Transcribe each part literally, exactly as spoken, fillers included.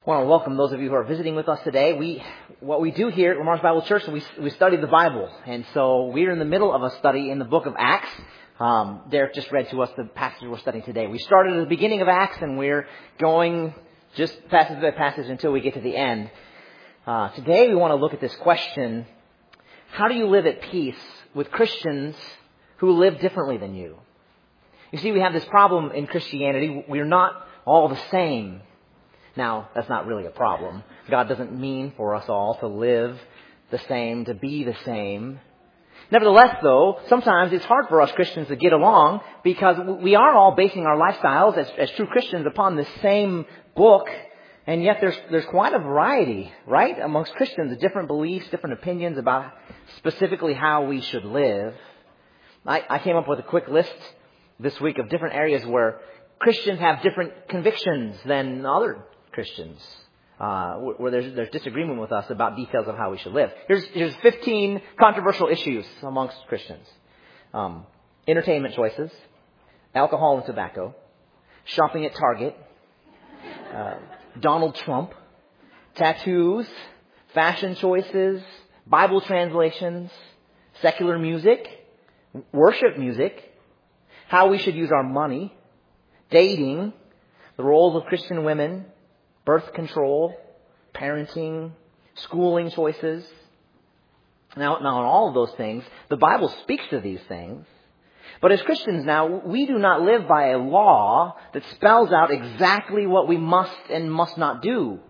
I want to welcome those of you who are visiting with us today. We, what we do here at Lamar's Bible Church, we we study the Bible, and so we're in the middle of a study in the book of Acts. Um, Derek just read to us the passage we're studying today. We started at the beginning of Acts, and we're going just passage by passage until we get to the end. Uh, today, we want to look at this question: how do you live at peace with Christians who live differently than you? You see, we have this problem in Christianity. We're not all the same. Now, that's not really a problem. God doesn't mean for us all to live the same, to be the same. Nevertheless, though, sometimes it's hard for us Christians to get along because we are all basing our lifestyles as, as true Christians upon the same book, and yet there's there's quite a variety, right, amongst Christians, different beliefs, different opinions about specifically how we should live. I, I came up with a quick list this week of different areas where Christians have different convictions than other Christians, uh, where there's, there's disagreement with us about details of how we should live. Here's, here's fifteen controversial issues amongst Christians. Um, entertainment choices, alcohol and tobacco, shopping at Target, uh, Donald Trump, tattoos, fashion choices, Bible translations, secular music, worship music, how we should use our money, dating, the roles of Christian women, birth control, parenting, schooling choices. Now, now, in all of those things, the Bible speaks to these things. But as Christians now, we do not live by a law that spells out exactly what we must and must not do.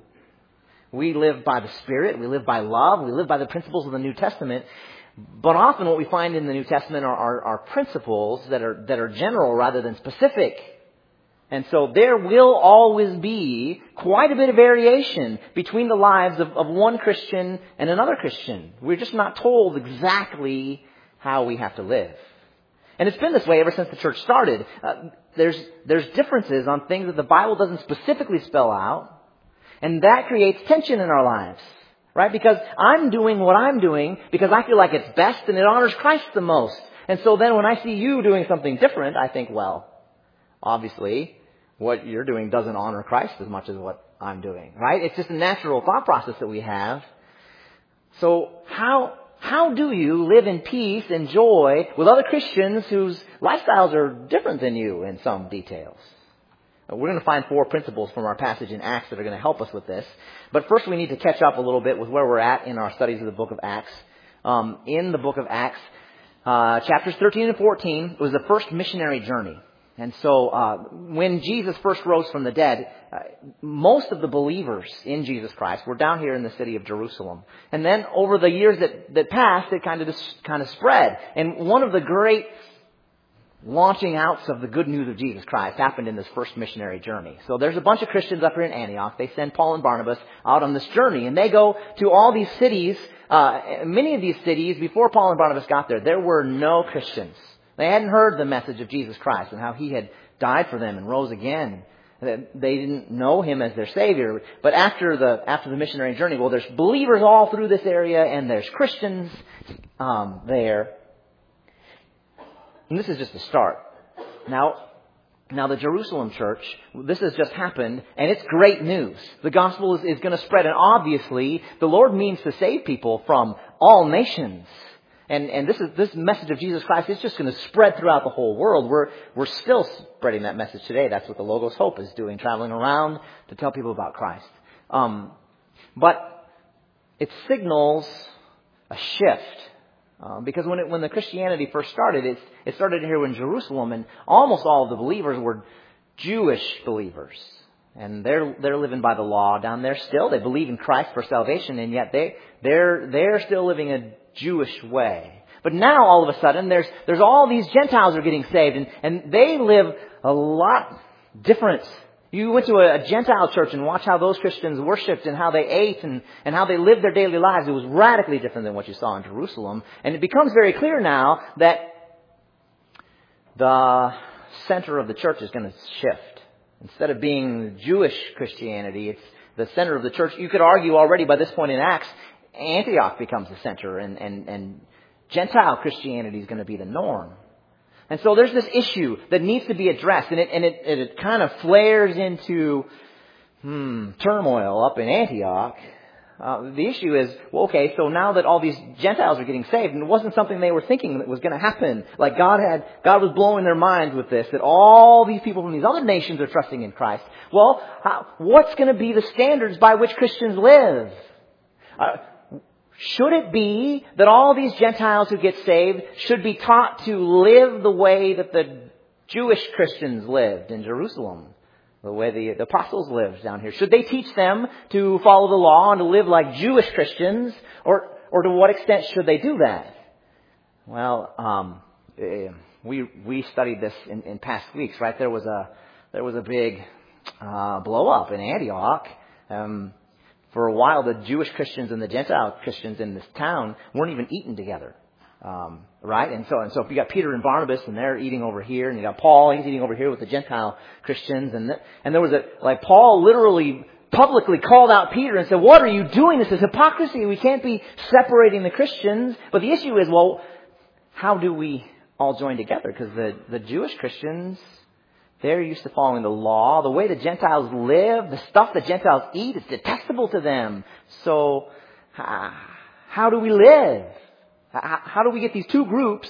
We live by the Spirit. We live by love. We live by the principles of the New Testament. But often what we find in the New Testament are, are, are principles that are that are general rather than specific. And so there will always be quite a bit of variation between the lives of, of one Christian and another Christian. We're just not told exactly how we have to live. And it's been this way ever since the church started. Uh, there's there's differences on things that the Bible doesn't specifically spell out. And that creates tension in our lives. Right? Because I'm doing what I'm doing because I feel like it's best and it honors Christ the most. And so then when I see you doing something different, I think, well, obviously, what you're doing doesn't honor Christ as much as what I'm doing. Right? It's just a natural thought process that we have. So how how do you live in peace and joy with other Christians whose lifestyles are different than you in some details? We're going to find four principles from our passage in Acts that are going to help us with this. But first we need to catch up a little bit with where we're at in our studies of the book of Acts. Um, in the book of Acts, uh, chapters thirteen and fourteen was the first missionary journey. And so uh, when Jesus first rose from the dead, uh, most of the believers in Jesus Christ were down here in the city of Jerusalem. And then over the years that, that passed, it kind of just kind of spread. And one of the great launching outs of the good news of Jesus Christ happened in this first missionary journey. So there's a bunch of Christians up here in Antioch. They send Paul and Barnabas out on this journey, and they go to all these cities. Uh, many of these cities, before Paul and Barnabas got there, there were no Christians. They hadn't heard the message of Jesus Christ and how He had died for them and rose again. They didn't know Him as their Savior. But after the after the missionary journey, well, there's believers all through this area, and there's Christians um, there. And this is just the start. Now, now the Jerusalem church, this has just happened, and it's great news. The gospel is, is going to spread, and obviously, the Lord means to save people from all nations. And, and this is this message of Jesus Christ is just going to spread throughout the whole world. We're we're still spreading that message today. That's what the Logos Hope is doing, traveling around to tell people about Christ. Um, but it signals a shift. Um, because when it, when the Christianity first started, it, it started here in Jerusalem, and almost all of the believers were Jewish believers. And they're they're living by the law down there still. They believe in Christ for salvation, and yet they they're they're still living a Jewish way. But now all of a sudden there's there's all these Gentiles are getting saved, and, and they live a lot different. You went to a Gentile church and watched how those Christians worshipped and how they ate and, and how they lived their daily lives. It was radically different than what you saw in Jerusalem. And it becomes very clear now that the center of the church is going to shift. Instead of being Jewish Christianity, it's the center of the church. You could argue already by this point in Acts, Antioch becomes the center, and, and, and Gentile Christianity is going to be the norm. And so there's this issue that needs to be addressed, and it and it, it, it kind of flares into hmm, turmoil up in Antioch. Uh, the issue is, well, okay, so now that all these Gentiles are getting saved, and it wasn't something they were thinking that was going to happen. Like God had, God was blowing their minds with this, that all these people from these other nations are trusting in Christ. Well, how, what's going to be the standards by which Christians live? Uh, should it be that all these Gentiles who get saved should be taught to live the way that the Jewish Christians lived in Jerusalem? The way the, the apostles lived down here. Should they teach them to follow the law and to live like Jewish Christians? Or or to what extent should they do that? Well, um, we we studied this in, in past weeks, right? There was a there was a big uh, blow up in Antioch. Um, for a while, the Jewish Christians and the Gentile Christians in this town weren't even eating together. Um, right? And so, and so if you got Peter and Barnabas and they're eating over here, and you got Paul, he's eating over here with the Gentile Christians, and th- and there was a, like Paul literally publicly called out Peter and said, what are you doing? This is hypocrisy. We can't be separating the Christians. But the issue is, well, how do we all join together? Because the, the Jewish Christians, they're used to following the law. The way the Gentiles live, the stuff the Gentiles eat, is detestable to them. So, uh, how do we live? How do we get these two groups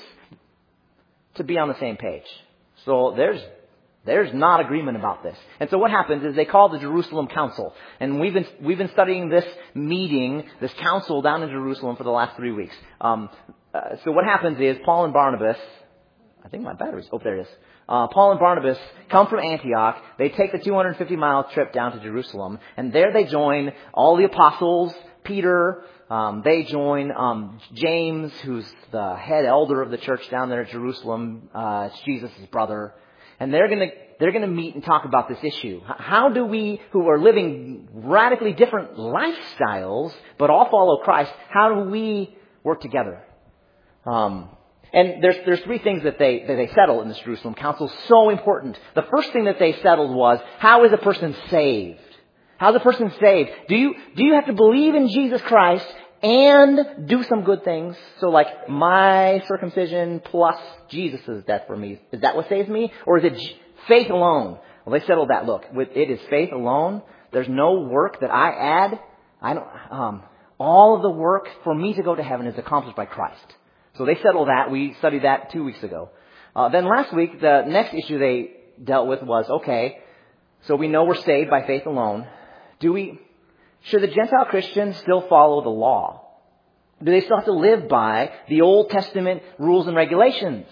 to be on the same page? So there's there's not agreement about this. And so what happens is they call the Jerusalem Council. And we've been we've been studying this meeting, this council down in Jerusalem for the last three weeks. Um, uh, so what happens is Paul and Barnabas, I think my battery's, oh, there it is. Uh, Paul and Barnabas come from Antioch. They take the two hundred fifty mile trip down to Jerusalem. And there they join all the apostles, Peter. Um, they join um, James, who's the head elder of the church down there at Jerusalem. Uh, it's Jesus' brother. And they're going to they're going to meet and talk about this issue. How do we, who are living radically different lifestyles, but all follow Christ, how do we work together? Um, and there's there's three things that they that they settle in this Jerusalem Council. So important. The first thing that they settled was, how is a person saved? How's a person saved? Do you do you have to believe in Jesus Christ and do some good things? So like my circumcision plus Jesus' death for me. Is that what saves me? Or is it faith alone? Well, they settled that. Look, with it is faith alone. There's no work that I add. I don't. Um, all of the work for me to go to heaven is accomplished by Christ. So they settled that. We studied that two weeks ago. Uh, then last week, the next issue they dealt with was, okay, so we know we're saved by faith alone. Do we, should the Gentile Christians still follow the law? Do they still have to live by the Old Testament rules and regulations?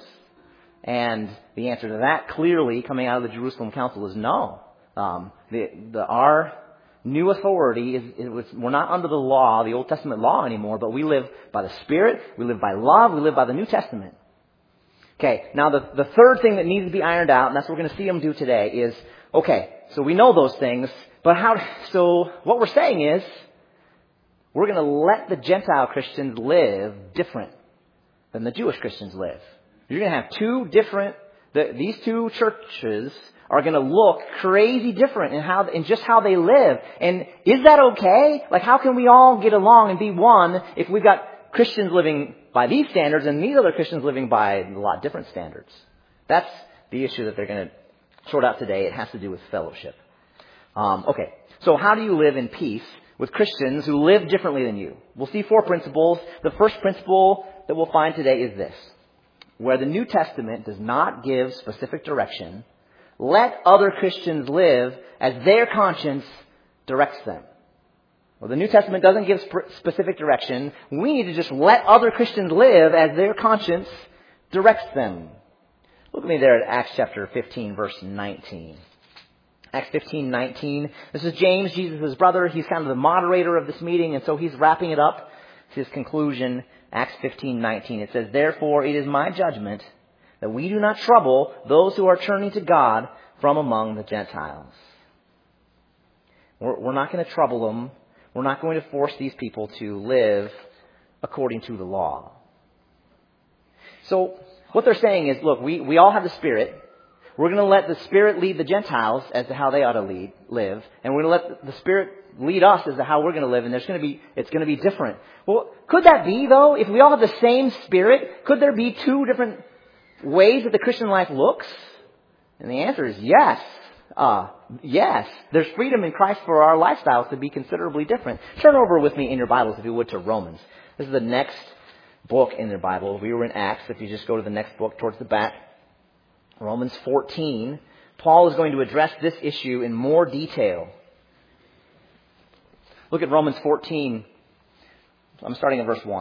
And the answer to that, clearly, coming out of the Jerusalem Council, is no. Um, the, the, our new authority is, it was, we're not under the law, the Old Testament law anymore, but we live by the Spirit, we live by love, we live by the New Testament. Okay, now the, the third thing that needs to be ironed out, and that's what we're going to see them do today, is, okay, so we know those things. But how, so what we're saying is, we're going to let the Gentile Christians live different than the Jewish Christians live. You're going to have two different, the, these two churches are going to look crazy different in how, in just how they live. And is that okay? Like, how can we all get along and be one if we've got Christians living by these standards and these other Christians living by a lot different standards? That's the issue that they're going to sort out today. It has to do with fellowship. Um, okay, so how do you live in peace with Christians who live differently than you? We'll see four principles. The first principle that we'll find today is this. Where the New Testament does not give specific direction, let other Christians live as their conscience directs them. Well, the New Testament doesn't give sp- specific direction. We need to just let other Christians live as their conscience directs them. Look at me there at Acts chapter fifteen, verse nineteen. Acts fifteen nineteen. This is James, Jesus' brother. He's kind of the moderator of this meeting, and so he's wrapping it up. It's his conclusion. Acts fifteen nineteen. It says, "Therefore it is my judgment that we do not trouble those who are turning to God from among the Gentiles." We're, we're not going to trouble them. We're not going to force these people to live according to the law. So what they're saying is, look, we, we all have the Spirit. We're going to let the Spirit lead the Gentiles as to how they ought to lead, live. And we're going to let the Spirit lead us as to how we're going to live. And there's going to be, it's going to be different. Well, could that be, though? If we all have the same Spirit, could there be two different ways that the Christian life looks? And the answer is yes. Uh, yes, there's freedom in Christ for our lifestyles to be considerably different. Turn over with me in your Bibles, if you would, to Romans. This is the next book in their Bible. We were in Acts. If you just go to the next book towards the back, Romans fourteen, Paul is going to address this issue in more detail. Look at Romans fourteen. I'm starting at verse one.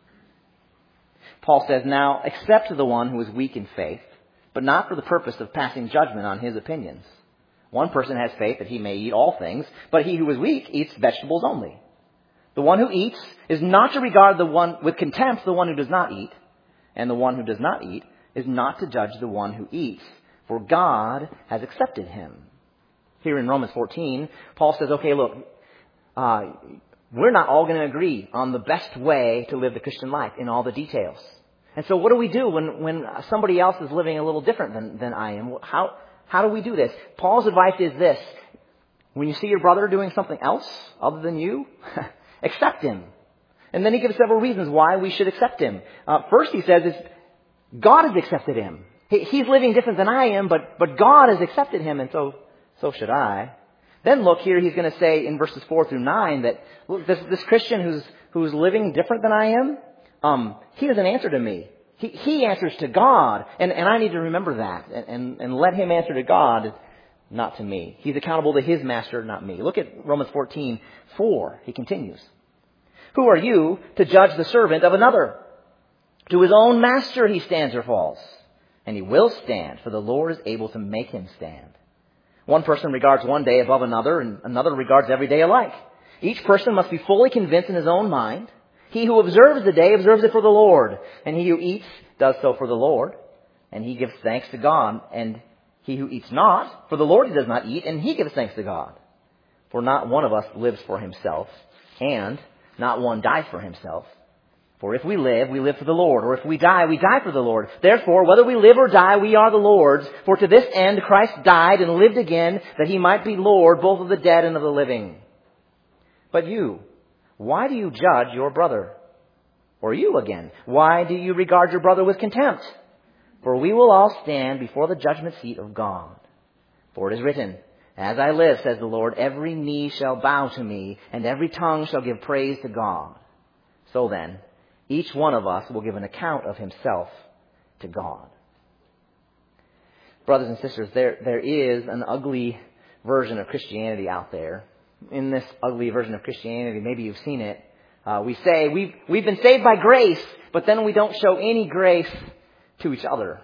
Paul says, "Now, accept the one who is weak in faith, but not for the purpose of passing judgment on his opinions. One person has faith that he may eat all things, but he who is weak eats vegetables only. The one who eats is not to regard the one with contempt the one who does not eat, and the one who does not eat is not to judge the one who eats, for God has accepted him." Here in Romans fourteen, Paul says, okay, look, uh, we're not all going to agree on the best way to live the Christian life in all the details. And so what do we do when, when somebody else is living a little different than, than I am? How, how do we do this? Paul's advice is this: when you see your brother doing something else other than you, accept him. And then he gives several reasons why we should accept him. Uh, first, he says, is God has accepted him. He, he's living different than I am, but, but God has accepted him, and so, so should I. Then look here, he's going to say in verses four through nine that, look, this, this Christian who's, who's living different than I am, um, he doesn't answer to me. He, he answers to God, and, and I need to remember that, and, and, and let him answer to God, not to me. He's accountable to his master, not me. Look at Romans fourteen four. He continues. "Who are you to judge the servant of another? To his own master he stands or falls. And he will stand, for the Lord is able to make him stand. One person regards one day above another, and another regards every day alike. Each person must be fully convinced in his own mind. He who observes the day observes it for the Lord, and he who eats does so for the Lord, and he gives thanks to God. And he who eats not, for the Lord he does not eat, and he gives thanks to God. For not one of us lives for himself, and not one dies for himself. For if we live, we live for the Lord. Or if we die, we die for the Lord. Therefore, whether we live or die, we are the Lord's. For to this end Christ died and lived again, that he might be Lord both of the dead and of the living. But you, why do you judge your brother? Or you again, why do you regard your brother with contempt? For we will all stand before the judgment seat of God. For it is written, As I live, says the Lord, every knee shall bow to me, and every tongue shall give praise to God. So then, each one of us will give an account of himself to God." Brothers and sisters, there, there is an ugly version of Christianity out there. In this ugly version of Christianity, maybe you've seen it. Uh, we say we've, we've been saved by grace, but then we don't show any grace to each other.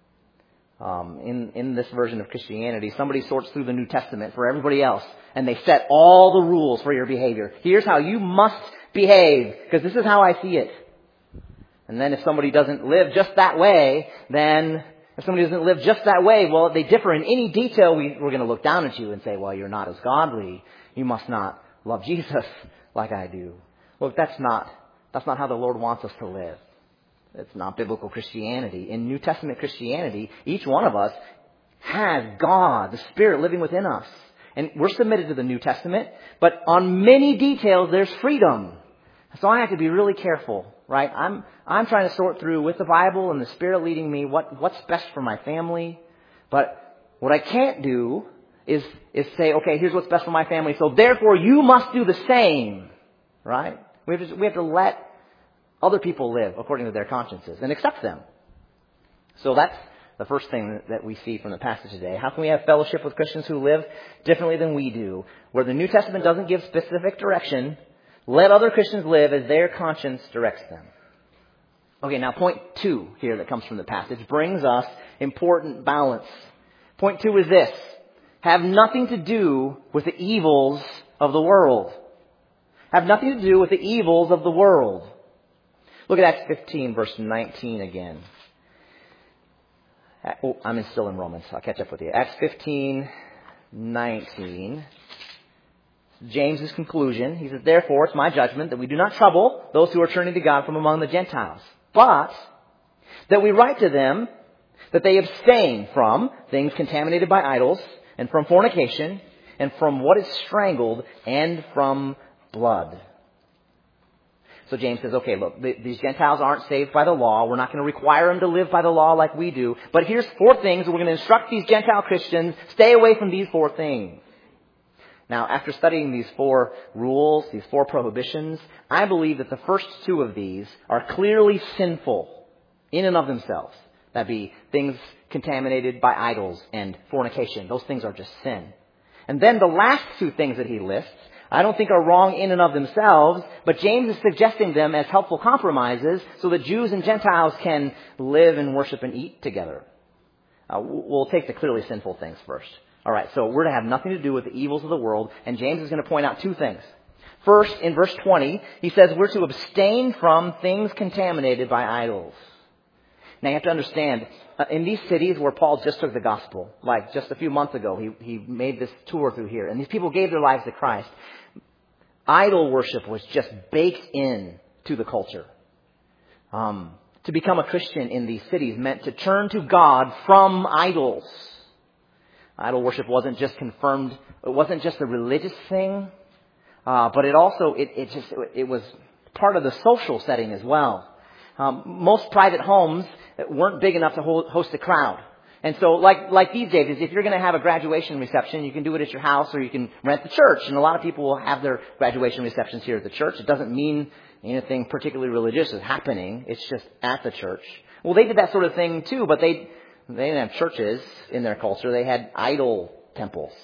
Um, in, in this version of Christianity, somebody sorts through the New Testament for everybody else, and they set all the rules for your behavior. Here's how you must behave, because this is how I see it. And then if somebody doesn't live just that way, then if somebody doesn't live just that way, well, they differ in any detail, we, we're going to look down at you and say, well, you're not as godly. You must not love Jesus like I do. Look, that's not, that's not how the Lord wants us to live. It's not biblical Christianity. In New Testament Christianity, each one of us has God, the Spirit living within us. And we're submitted to the New Testament, but on many details there's freedom. So I have to be really careful, right? I'm I'm trying to sort through with the Bible and the Spirit leading me what, what's best for my family. But what I can't do is is say, okay, here's what's best for my family, so therefore you must do the same, right? We have to, we have to let other people live according to their consciences and accept them. So that's the first thing that we see from the passage today. How can we have fellowship with Christians who live differently than we do? Where the New Testament doesn't give specific direction, let other Christians live as their conscience directs them. Okay, now point two here that comes from the passage brings us important balance. Point two is this: have nothing to do with the evils of the world. Have nothing to do with the evils of the world. Look at Acts fifteen, verse nineteen again. Oh, I'm still in Romans. I'll catch up with you. Acts fifteen, nineteen. James's conclusion. He says, "Therefore, it's my judgment that we do not trouble those who are turning to God from among the Gentiles, but that we write to them that they abstain from things contaminated by idols, and from fornication, and from what is strangled, and from blood." So James says, okay, look, th- these Gentiles aren't saved by the law. We're not going to require them to live by the law like we do. But here's four things. We're going to instruct these Gentile Christians, stay away from these four things. Now, after studying these four rules, these four prohibitions, I believe that the first two of these are clearly sinful in and of themselves. That'd be things contaminated by idols and fornication. Those things are just sin. And then the last two things that he lists, I don't think are wrong in and of themselves, but James is suggesting them as helpful compromises so that Jews and Gentiles can live and worship and eat together. Uh, we'll take the clearly sinful things first. All right, so we're to have nothing to do with the evils of the world, and James is going to point out two things. First, in verse twenty, he says we're to abstain from things contaminated by idols. Now you have to understand, uh, in these cities where Paul just took the gospel, like just a few months ago, he, he made this tour through here, and these people gave their lives to Christ. Idol worship was just baked in to the culture. Um, to become a Christian in these cities meant to turn to God from idols. Idol worship wasn't just confirmed, it wasn't just a religious thing, uh, but it also, it, it just, it was part of the social setting as well. Um, most private homes weren't big enough to hold, host a crowd. And so like, like these days, if you're going to have a graduation reception, you can do it at your house or you can rent the church. And a lot of people will have their graduation receptions here at the church. It doesn't mean anything particularly religious is happening. It's just at the church. Well, they did that sort of thing too, but they, they didn't have churches in their culture. They had idol temples.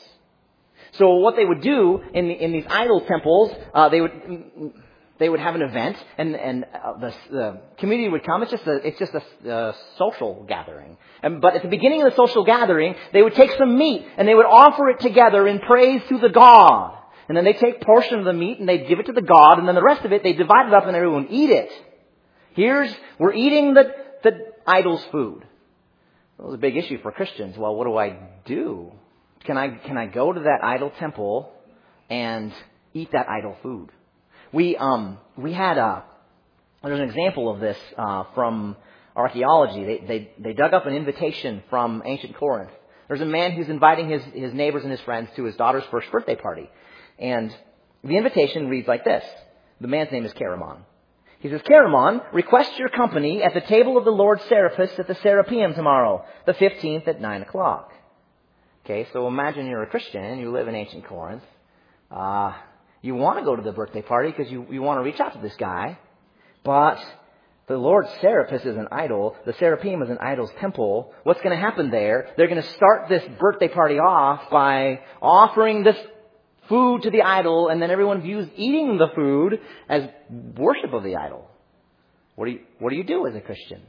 So what they would do in the, in these idol temples, uh, they would, they would have an event, and and uh, the, the community would come. It's just a it's just a, a social gathering. And but at the beginning of the social gathering, they would take some meat and they would offer it together in praise to the god. And then they take a portion of the meat and they give it to the god, and then the rest of it they divide it up and everyone would eat it. Here's we're eating the the idol's food. That was a big issue for Christians. Well, what do I do? Can I can I go to that idol temple and eat that idol food? We um we had a there's an example of this uh, from archaeology. They they they dug up an invitation from ancient Corinth. There's a man who's inviting his his neighbors and his friends to his daughter's first birthday party, and the invitation reads like this. The man's name is Chaeremon. He says, Chaeremon, request your company at the table of the Lord Serapis at the Serapeum tomorrow, the fifteenth at nine o'clock. Okay, so imagine you're a Christian and you live in ancient Corinth. Uh, you want to go to the birthday party because you, you want to reach out to this guy. But the Lord Serapis is an idol. The Serapeum is an idol's temple. What's going to happen there? They're going to start this birthday party off by offering this food to the idol, and then everyone views eating the food as worship of the idol. What do you, what do you do as a Christian?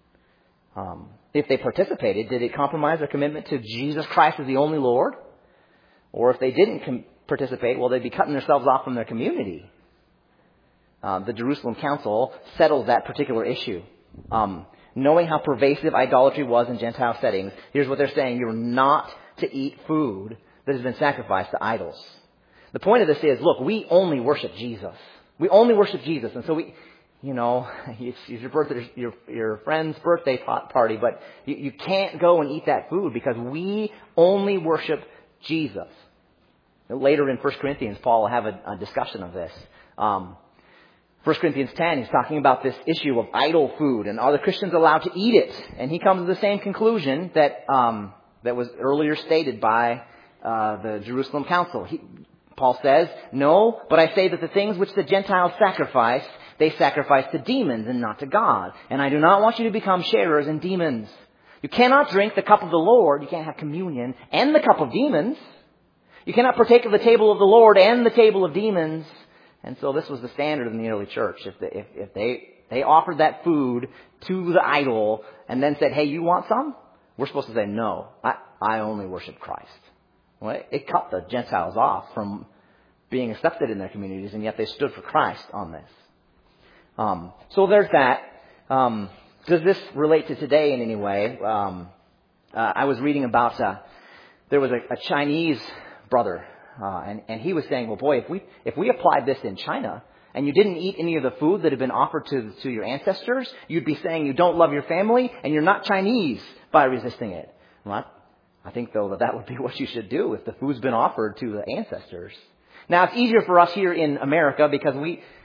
Um, if they participated, did it compromise their commitment to Jesus Christ as the only Lord? Or if they didn't com- participate, well, they'd be cutting themselves off from their community. Um, the Jerusalem Council settled that particular issue. Um, knowing how pervasive idolatry was in Gentile settings, here's what they're saying. You're not to eat food that has been sacrificed to idols. The point of this is, look, we only worship Jesus. We only worship Jesus. And so we, you know, it's, it's your birthday, your, your friend's birthday party, but you, you can't go and eat that food because we only worship Jesus. Later in First Corinthians, Paul will have a, a discussion of this. Um, First Corinthians ten, he's talking about this issue of idol food and are the Christians allowed to eat it? And he comes to the same conclusion that um, that was earlier stated by uh, the Jerusalem Council. He, Paul says, no, but I say that the things which the Gentiles sacrifice, they sacrifice to demons and not to God. And I do not want you to become sharers in demons. You cannot drink the cup of the Lord, you can't have communion, and the cup of demons. You cannot partake of the table of the Lord and the table of demons. And so this was the standard in the early church. If, the, if, if they, they offered that food to the idol and then said, hey, you want some? We're supposed to say, no, I, I only worship Christ. Well, it, it cut the Gentiles off from being accepted in their communities, and yet they stood for Christ on this. Um, so there's that. Um, does this relate to today in any way? Um, uh, I was reading about, uh, there was a, a Chinese brother, uh, and, and he was saying, well, boy, if we if we applied this in China, and you didn't eat any of the food that had been offered to, to your ancestors, you'd be saying you don't love your family, and you're not Chinese by resisting it. Well, I think, though, that that would be what you should do if the food's been offered to the ancestors. Now, it's easier for us here in America because we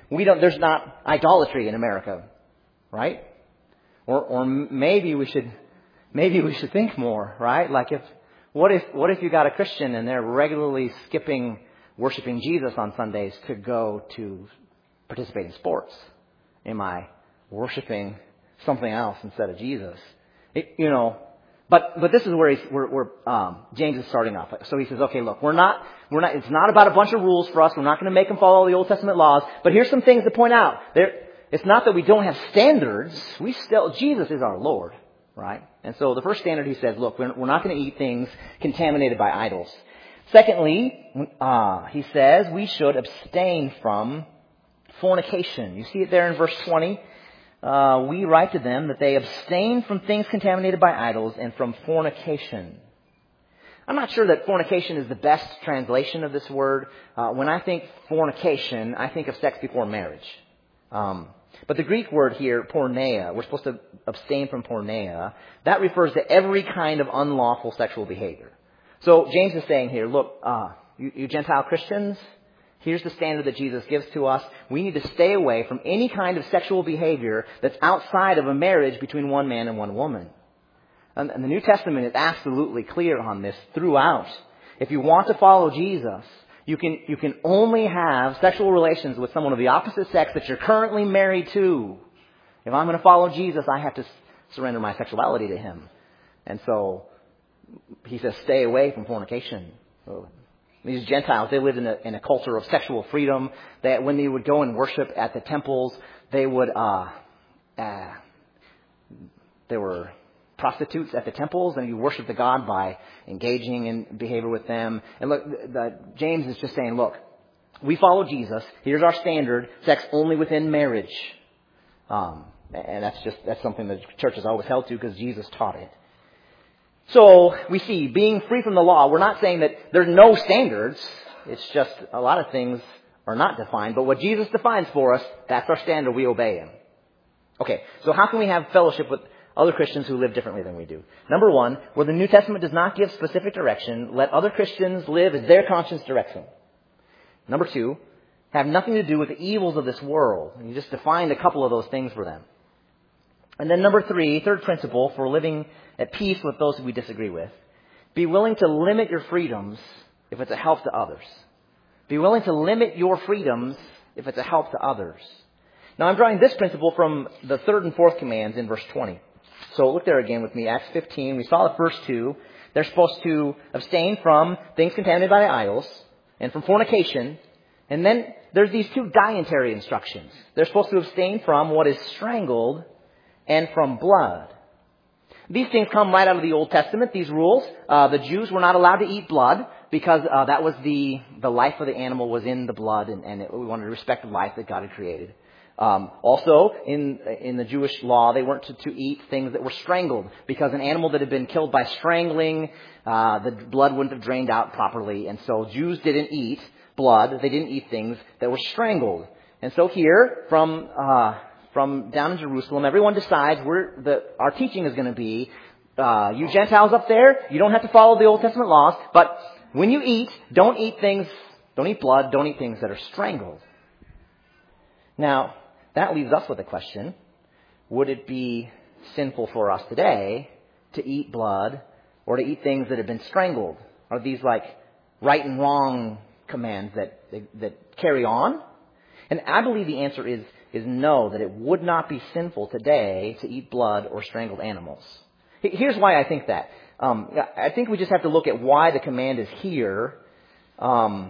we don't, there's not idolatry in America, right? Or, or maybe we should, maybe we should think more, right? Like if, what if, what if you got a Christian and they're regularly skipping worshiping Jesus on Sundays to go to participate in sports? Am I worshiping something else instead of Jesus? It, you know, but but this is where he's, where, where um, James is starting off. So he says, okay, look, we're not we're not. It's not about a bunch of rules for us. We're not going to make them follow the Old Testament laws. But here's some things to point out. There, it's not that we don't have standards. We still Jesus is our Lord, right? And so the first standard he says, look, we're, we're not going to eat things contaminated by idols. Secondly, uh, he says we should abstain from fornication. You see it there in verse twenty. Uh, we write to them that they abstain from things contaminated by idols and from fornication. I'm not sure that fornication is the best translation of this word. Uh, when I think fornication, I think of sex before marriage. Um, but the Greek word here, porneia, we're supposed to abstain from porneia. That refers to every kind of unlawful sexual behavior. So James is saying here, look, uh, you, you Gentile Christians, here's the standard that Jesus gives to us. We need to stay away from any kind of sexual behavior that's outside of a marriage between one man and one woman. And, and the New Testament is absolutely clear on this throughout. If you want to follow Jesus, you can you can only have sexual relations with someone of the opposite sex that you're currently married to. If I'm going to follow Jesus, I have to surrender my sexuality to Him. And so he says, stay away from fornication. So, these Gentiles, they lived in a, in a culture of sexual freedom. That when they would go and worship at the temples, they would, uh, uh, there were prostitutes at the temples, and you worship the God by engaging in behavior with them. And look, the, the, James is just saying, look, we follow Jesus. Here's our standard: sex only within marriage. Um, and that's just that's something that the church has always held to because Jesus taught it. So we see, being free from the law, we're not saying that there's no standards. It's just a lot of things are not defined. But what Jesus defines for us, that's our standard. We obey Him. Okay, so how can we have fellowship with other Christians who live differently than we do? Number one, where the New Testament does not give specific direction, let other Christians live as their conscience directs them. Number two, have nothing to do with the evils of this world. You just defined a couple of those things for them. And then number three, third principle for living at peace with those who we disagree with. Be willing to limit your freedoms if it's a help to others. Be willing to limit your freedoms if it's a help to others. Now I'm drawing this principle from the third and fourth commands in verse twenty. So look there again with me, Acts fifteen. We saw the first two. They're supposed to abstain from things contaminated by idols and from fornication. And then there's these two dietary instructions. They're supposed to abstain from what is strangled and from blood. These things come right out of the Old Testament, these rules. Uh, the Jews were not allowed to eat blood because uh, that was the, the life of the animal was in the blood, and, and it, we wanted to respect the life that God had created. Um, also, in in the Jewish law, they weren't to, to eat things that were strangled because an animal that had been killed by strangling, uh, the blood wouldn't have drained out properly. And so Jews didn't eat blood. They didn't eat things that were strangled. And so here, from... Uh, From down in Jerusalem, everyone decides where the, our teaching is going to be. Uh, you Gentiles up there, you don't have to follow the Old Testament laws, but when you eat, don't eat things, don't eat blood, don't eat things that are strangled. Now, that leaves us with a question. Would it be sinful for us today to eat blood or to eat things that have been strangled? Are these like right and wrong commands that, that carry on? And I believe the answer is is no, that it would not be sinful today to eat blood or strangled animals. Here's why I think that. Um, I think we just have to look at why the command is here. Um,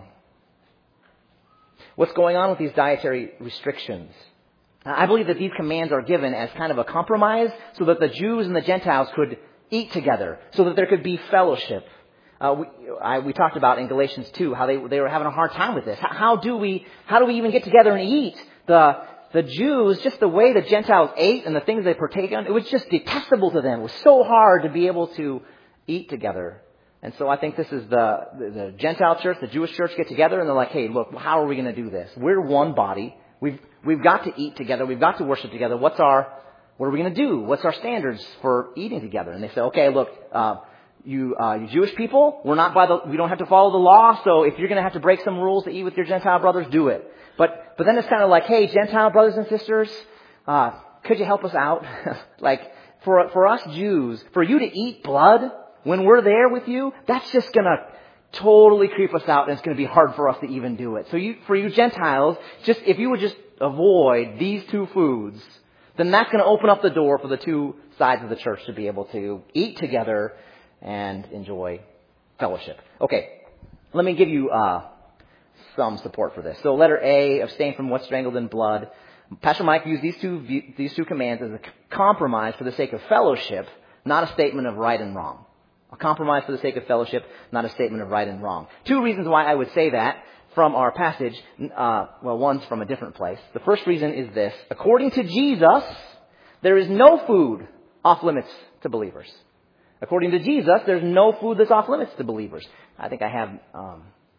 what's going on with these dietary restrictions? I believe that these commands are given as kind of a compromise so that the Jews and the Gentiles could eat together, so that there could be fellowship. Uh, we, I, we talked about in Galatians two how they they were having a hard time with this. How, how do we how do we even get together and eat? The The Jews, just the way the Gentiles ate and the things they partake in, it was just detestable to them. It was so hard to be able to eat together. And so I think this is the, the, the Gentile church, the Jewish church get together and they're like, hey, look, how are we going to do this? We're one body. We've, we've got to eat together. We've got to worship together. What's our, what are we going to do? What's our standards for eating together? And they say, okay, look, uh, you, uh, you Jewish people, we're not by the, we don't have to follow the law. So if you're going to have to break some rules to eat with your Gentile brothers, do it. But, but then it's kind of like, hey, Gentile brothers and sisters, uh, could you help us out? Like, for, for us Jews, for you to eat blood when we're there with you, that's just going to totally creep us out, and it's going to be hard for us to even do it. So you, for you Gentiles, just, if you would just avoid these two foods, then that's going to open up the door for the two sides of the church to be able to eat together and enjoy fellowship. Okay, let me give you uh, some support for this. So letter A, abstain from what's strangled in blood. Pastor Mike used these two these two commands as a compromise for the sake of fellowship, not a statement of right and wrong. A compromise for the sake of fellowship, not a statement of right and wrong. Two reasons why I would say that from our passage. Uh, well, one's from a different place. The first reason is this. According to Jesus, there is no food off limits to believers. According to Jesus, there's no food that's off limits to believers. I think I have, um,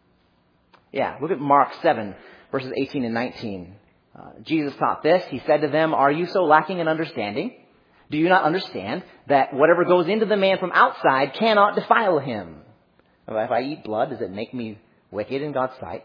yeah, look at Mark seven, verses eighteen and nineteen. Uh, Jesus taught this. He said to them, "Are you so lacking in understanding? Do you not understand that whatever goes into the man from outside cannot defile him? If I eat blood, does it make me wicked in God's sight?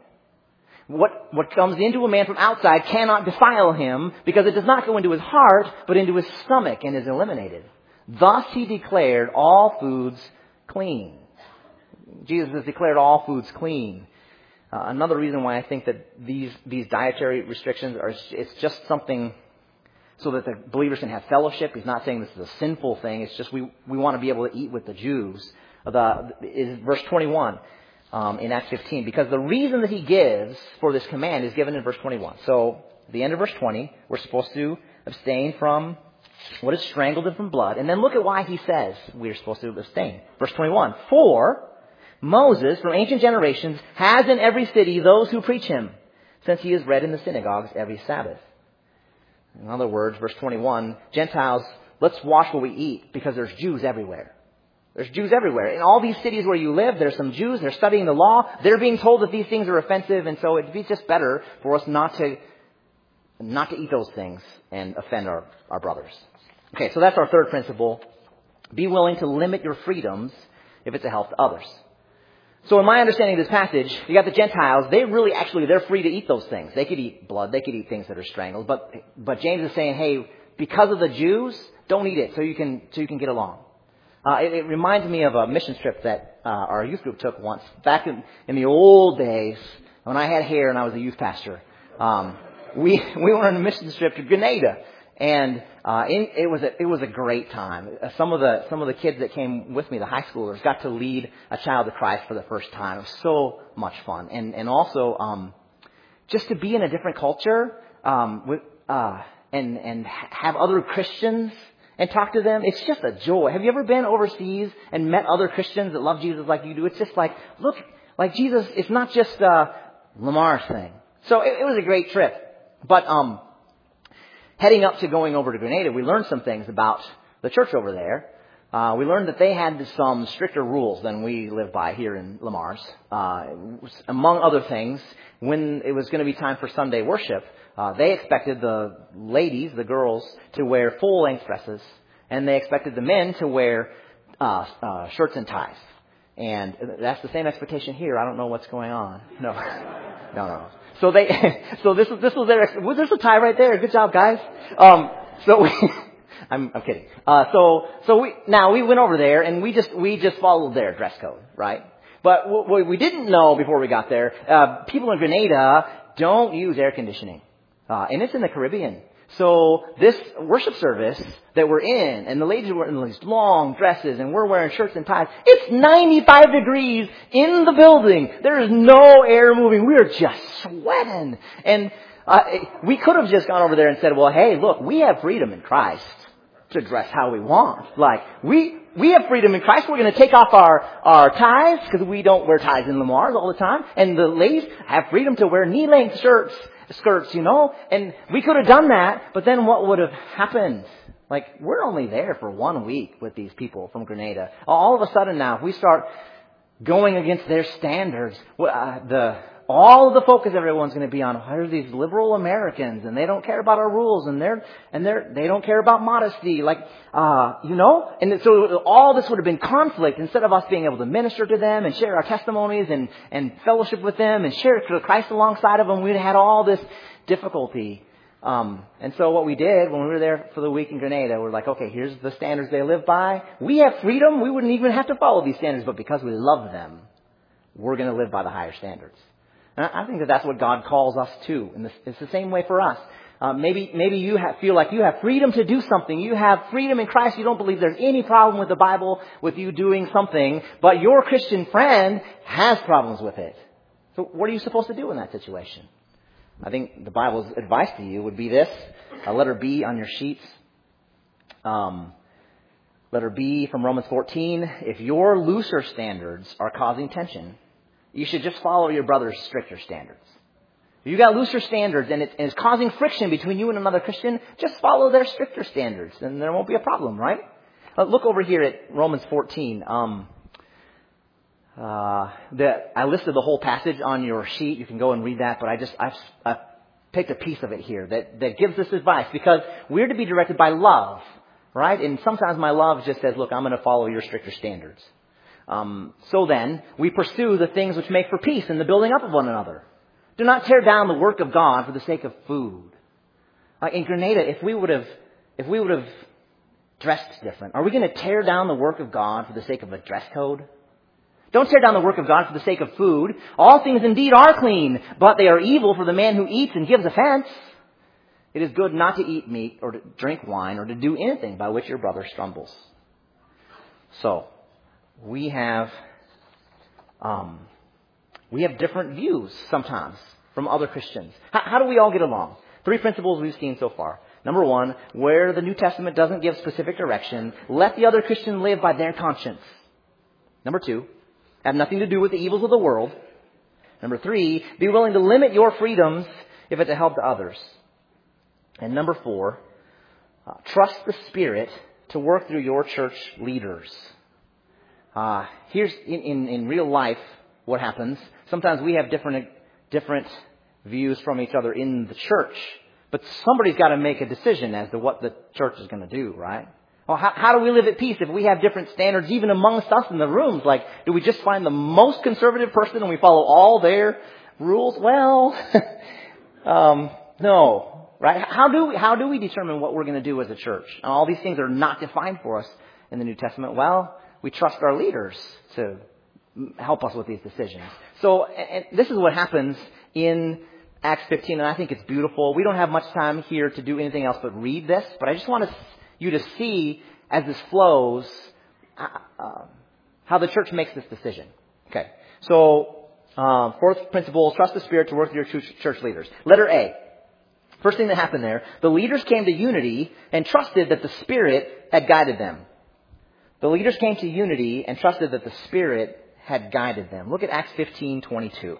What, what comes into a man from outside cannot defile him, because it does not go into his heart, but into his stomach and is eliminated. Thus he declared all foods clean." Jesus has declared all foods clean. Uh, another reason why I think that these these dietary restrictions are, it's just something so that the believers can have fellowship. He's not saying this is a sinful thing. It's just we, we want to be able to eat with the Jews. The, is verse twenty-one um, in Acts fifteen. Because the reason that he gives for this command is given in verse twenty-one. So at the end of verse twenty, we're supposed to abstain from what is strangled and from blood. And then look at why he says we're supposed to abstain. Verse twenty-one. For Moses, from ancient generations, has in every city those who preach him, since he is read in the synagogues every Sabbath. In other words, verse twenty-one, Gentiles, let's watch what we eat, because there's Jews everywhere. There's Jews everywhere. In all these cities where you live, there's some Jews. They're studying the law. They're being told that these things are offensive, and so it'd be just better for us not to not to eat those things and offend our, our brothers. Okay, so that's our third principle. Be willing to limit your freedoms if it's a help to others. So in my understanding of this passage, you got the Gentiles. They really, actually, they're free to eat those things. They could eat blood. They could eat things that are strangled. But but James is saying, hey, because of the Jews, don't eat it so you can so you can get along. Uh, it, it reminds me of a mission trip that uh, our youth group took once back in, in the old days when I had hair and I was a youth pastor. Um, we we went on a mission trip to Grenada. And uh, in, it was a, it was a great time. Uh, some of the some of the kids that came with me, the high schoolers, got to lead a child to Christ for the first time. It was so much fun, and and also um, just to be in a different culture um, with uh, and and have other Christians and talk to them. It's just a joy. Have you ever been overseas and met other Christians that love Jesus like you do? It's just like, look, like Jesus. It's not just a Lamar's thing. So it, it was a great trip, but um. Heading up to going over to Grenada, we learned some things about the church over there. Uh, we learned that they had some stricter rules than we live by here in Lamar's. Uh, among other things, when it was going to be time for Sunday worship, uh, they expected the ladies, the girls, to wear full-length dresses, and they expected the men to wear uh, uh, shirts and ties. And that's the same expectation here. I don't know what's going on. No, no, no. So they, so this was this was their. Was there's a tie right there? Good job, guys. Um, so we, I'm I'm kidding. Uh, so so we now we went over there and we just we just followed their dress code, right? But what we didn't know before we got there, uh, people in Grenada don't use air conditioning, uh, and it's in the Caribbean. So this worship service that we're in, and the ladies were in these long dresses, and we're wearing shirts and ties. It's ninety-five degrees in the building. There is no air moving. We are just sweating. And uh, we could have just gone over there and said, well, hey, look, we have freedom in Christ to dress how we want. Like, we we have freedom in Christ. We're going to take off our, our ties, because we don't wear ties in Lamar's all the time. And the ladies have freedom to wear knee-length shirts. skirts, you know, and we could have done that, but then what would have happened? Like, we're only there for one week with these people from Grenada. All of a sudden now, if we start going against their standards, uh, the all of the focus everyone's going to be on, how are these liberal Americans, and they don't care about our rules, and they're, and they're, they don't care about modesty, like, uh, you know? And so all this would have been conflict instead of us being able to minister to them and share our testimonies and, and fellowship with them and share Christ alongside of them. We'd had all this difficulty. Um, and so what we did when we were there for the week in Grenada, we're like, okay, here's the standards they live by. We have freedom. We wouldn't even have to follow these standards, but because we love them, we're going to live by the higher standards. And I think that that's what God calls us to. And it's the same way for us. Uh, maybe maybe you have, feel like you have freedom to do something. You have freedom in Christ. You don't believe there's any problem with the Bible, with you doing something. But your Christian friend has problems with it. So what are you supposed to do in that situation? I think the Bible's advice to you would be this. Uh, letter B on your sheets. Um, letter B from Romans fourteen. If your looser standards are causing tension, you should just follow your brother's stricter standards. If you got looser standards and it's, and it's causing friction between you and another Christian, just follow their stricter standards, and there won't be a problem, right? Uh, look over here at Romans fourteen. Um, uh, the, I listed the whole passage on your sheet. You can go and read that, but I just I've, I've picked a piece of it here that, that gives this advice, because we're to be directed by love, right? And sometimes my love just says, look, I'm going to follow your stricter standards. Um, so then, we pursue the things which make for peace and the building up of one another. Do not tear down the work of God for the sake of food. Like in Grenada, if we would have, if we would have dressed different, are we going to tear down the work of God for the sake of a dress code? Don't tear down the work of God for the sake of food. All things indeed are clean, but they are evil for the man who eats and gives offense. It is good not to eat meat or to drink wine or to do anything by which your brother stumbles. So, we have, um, we have different views sometimes from other Christians. How, how do we all get along? Three principles we've seen so far. Number one, where the New Testament doesn't give specific direction, let the other Christian live by their conscience. Number two, have nothing to do with the evils of the world. Number three, be willing to limit your freedoms if it's a help to others. And number four, uh, trust the Spirit to work through your church leaders. Uh, here's in, in, in real life what happens. Sometimes we have different different views from each other in the church, but somebody's got to make a decision as to what the church is going to do, right? Well, how, how do we live at peace if we have different standards even amongst us in the rooms? Like, do we just find the most conservative person and we follow all their rules? Well, um, no, right? How do we, how do we determine what we're going to do as a church? And all these things are not defined for us in the New Testament. Well, we trust our leaders to help us with these decisions. So, and this is what happens in Acts fifteen, and I think it's beautiful. We don't have much time here to do anything else but read this, but I just want to, you to see, as this flows, uh, how the church makes this decision. Okay, so uh, fourth principle, trust the Spirit to work with your church leaders. Letter A. First thing that happened there, the leaders came to unity and trusted that the Spirit had guided them. The leaders came to unity and trusted that the Spirit had guided them. Look at Acts fifteen twenty-two.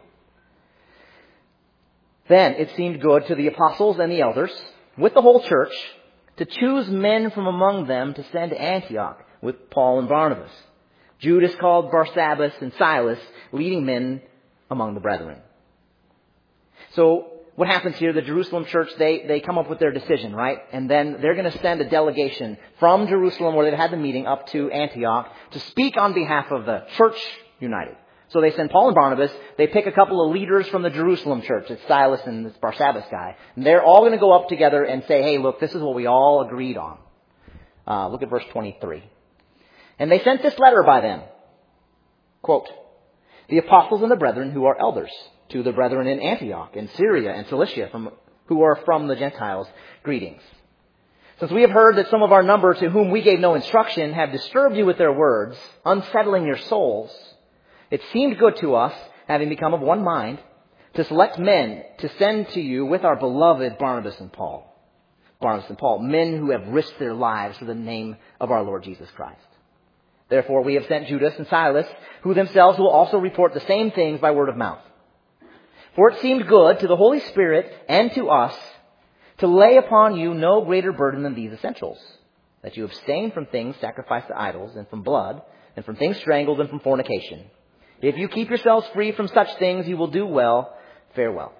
Then it seemed good to the apostles and the elders, with the whole church, to choose men from among them to send to Antioch with Paul and Barnabas. Judas called Barsabbas and Silas, leading men among the brethren. So what happens here, the Jerusalem church, they, they come up with their decision, right? And then they're going to send a delegation from Jerusalem, where they've had the meeting, up to Antioch to speak on behalf of the church united. So they send Paul and Barnabas. They pick a couple of leaders from the Jerusalem church. It's Silas and this Barsabbas guy. And they're all going to go up together and say, hey, look, this is what we all agreed on. Uh, look at verse twenty-three. And they sent this letter by them. Quote, the apostles and the brethren who are elders, to the brethren in Antioch and Syria and Cilicia, from, who are from the Gentiles, greetings. Since we have heard that some of our number, to whom we gave no instruction, have disturbed you with their words, unsettling your souls, it seemed good to us, having become of one mind, to select men to send to you with our beloved Barnabas and Paul. Barnabas and Paul, men who have risked their lives for the name of our Lord Jesus Christ. Therefore we have sent Judas and Silas, who themselves will also report the same things by word of mouth. For it seemed good to the Holy Spirit and to us to lay upon you no greater burden than these essentials, that you abstain from things sacrificed to idols, and from blood, and from things strangled, and from fornication. If you keep yourselves free from such things, you will do well. Farewell.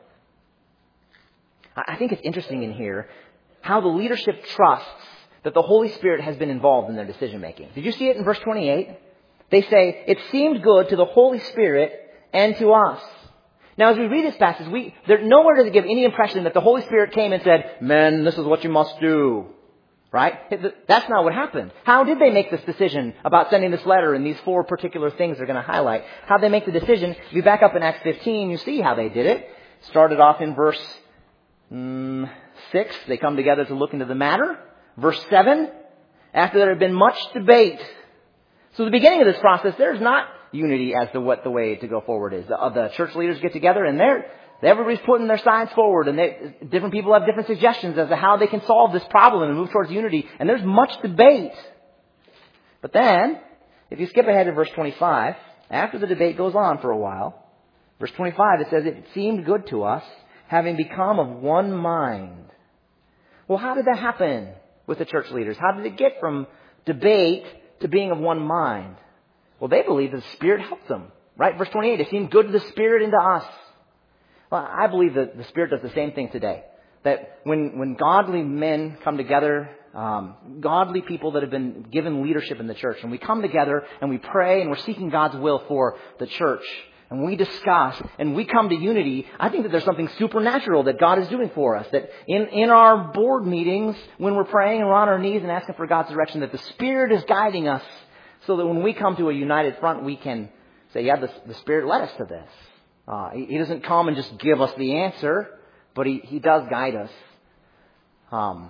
I think it's interesting in here how the leadership trusts that the Holy Spirit has been involved in their decision making. Did you see it in verse twenty-eight? They say, it seemed good to the Holy Spirit and to us. Now, as we read this passage, we there nowhere does it give any impression that the Holy Spirit came and said, men, this is what you must do. Right? That's not what happened. How did they make this decision about sending this letter and these four particular things they're going to highlight? How did they make the decision? If you back up in Acts fifteen, you see how they did it. Started off in verse mm, six. They come together to look into the matter. Verse seven, after there had been much debate. So the beginning of this process, there's not unity as to what the way to go forward is. The, uh, the church leaders get together and they're everybody's putting their sides forward, and they, different people have different suggestions as to how they can solve this problem and move towards unity. And there's much debate. But then, if you skip ahead to verse twenty-five, after the debate goes on for a while, verse twenty-five, it says, it seemed good to us, having become of one mind. Well, how did that happen with the church leaders? How did it get from debate to being of one mind? Well, they believe the Spirit helped them. Right? Verse twenty-eight, it seemed good to the Spirit and to us. Well, I believe that the Spirit does the same thing today. That when, when godly men come together, um, godly people that have been given leadership in the church, and we come together and we pray and we're seeking God's will for the church, and we discuss and we come to unity, I think that there's something supernatural that God is doing for us. That in, in our board meetings, when we're praying and we're on our knees and asking for God's direction, that the Spirit is guiding us so that when we come to a united front, we can say, yeah, the, the Spirit led us to this. Uh, he, he doesn't come and just give us the answer, but he, he does guide us. Um,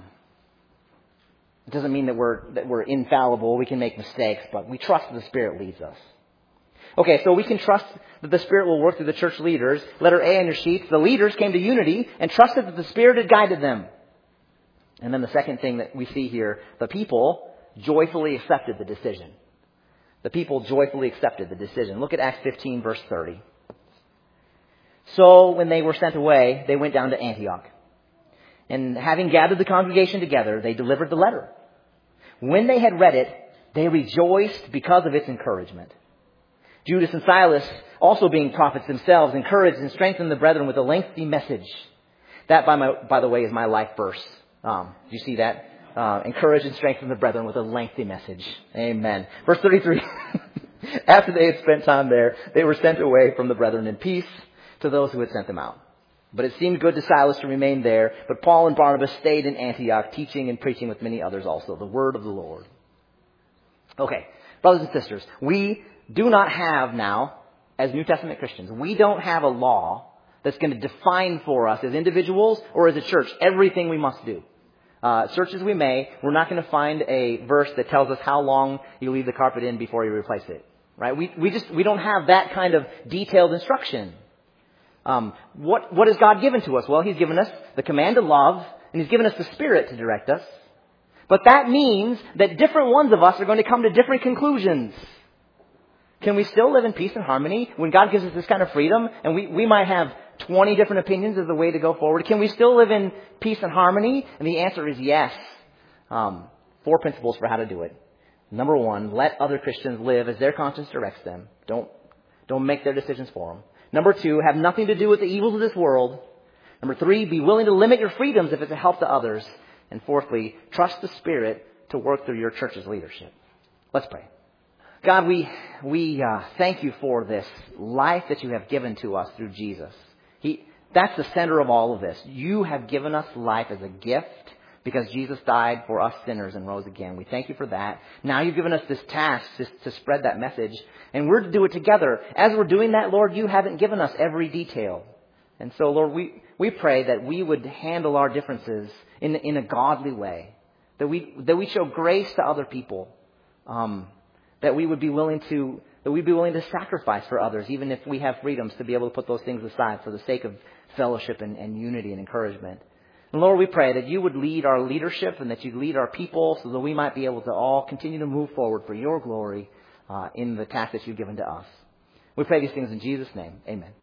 it doesn't mean that we're that we're infallible. We can make mistakes, but we trust that the Spirit leads us. Okay, so we can trust that the Spirit will work through the church leaders. Letter A on your sheets. The leaders came to unity and trusted that the Spirit had guided them. And then the second thing that we see here, the people joyfully accepted the decision. The people joyfully accepted the decision. Look at Acts fifteen, verse thirty. So when they were sent away, they went down to Antioch. And having gathered the congregation together, they delivered the letter. When they had read it, they rejoiced because of its encouragement. Judas and Silas, also being prophets themselves, encouraged and strengthened the brethren with a lengthy message. That, by, my, by the way, is my life verse. Um, do you see that? Uh, encourage and strengthen the brethren with a lengthy message. Amen. Verse thirty-three. After they had spent time there, they were sent away from the brethren in peace to those who had sent them out. But it seemed good to Silas to remain there. But Paul and Barnabas stayed in Antioch, teaching and preaching with many others also the word of the Lord. Okay, brothers and sisters, we do not have now, as New Testament Christians, we don't have a law that's going to define for us as individuals or as a church everything we must do. Uh, search as we may, we're not going to find a verse that tells us how long you leave the carpet in before you replace it. Right? We we just we don't have that kind of detailed instruction. Um, what, what has God given to us? Well, He's given us the command to love, and He's given us the Spirit to direct us. But that means that different ones of us are going to come to different conclusions. Can we still live in peace and harmony when God gives us this kind of freedom, and we, we might have twenty different opinions of the way to go forward? Can we still live in peace and harmony? And the answer is yes. Um, four principles for how to do it. Number one, let other Christians live as their conscience directs them. Don't, don't make their decisions for them. Number two, have nothing to do with the evils of this world. Number three, be willing to limit your freedoms if it's a help to others. And fourthly, trust the Spirit to work through your church's leadership. Let's pray. God, we we uh, thank you for this life that you have given to us through Jesus. He that's the center of all of this. You have given us life as a gift because Jesus died for us sinners and rose again. We thank you for that. Now you've given us this task to, to spread that message, and we're to do it together. As we're doing that, Lord, you haven't given us every detail. And so, Lord, we, we pray that we would handle our differences in, in a godly way, that we that we show grace to other people, um, that we would be willing to that we'd be willing to sacrifice for others, even if we have freedoms to be able to put those things aside for the sake of fellowship and, and unity and encouragement. And Lord, we pray that you would lead our leadership and that you'd lead our people so that we might be able to all continue to move forward for your glory uh, in the task that you've given to us. We pray these things in Jesus' name. Amen.